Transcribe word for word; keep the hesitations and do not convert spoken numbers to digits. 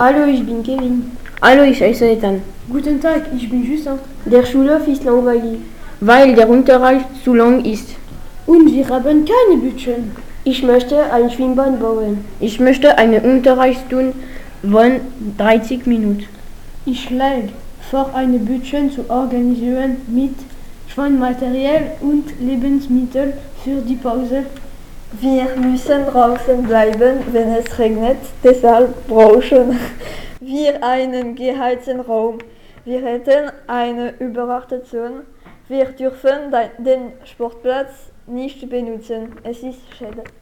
Hallo, ich bin Kevin. Hallo, ich heiße Ethan. Guten Tag, ich bin Justin. Der Schulhof ist langweilig, weil der Unterricht zu lang ist. Und wir haben keine Bütchen. Ich möchte ein Schwimmbad bauen. Ich möchte eine Unterrichtsstunde von dreißig Minuten. Ich schlage vor, eine Bütchen zu organisieren mit Schwimmmaterial und Lebensmitteln für die Pause. Wir müssen draußen bleiben, wenn es regnet, deshalb brauchen wir einen geheizten Raum. Wir hätten eine Übernachtung. Wir dürfen den Sportplatz nicht benutzen. Es ist schade.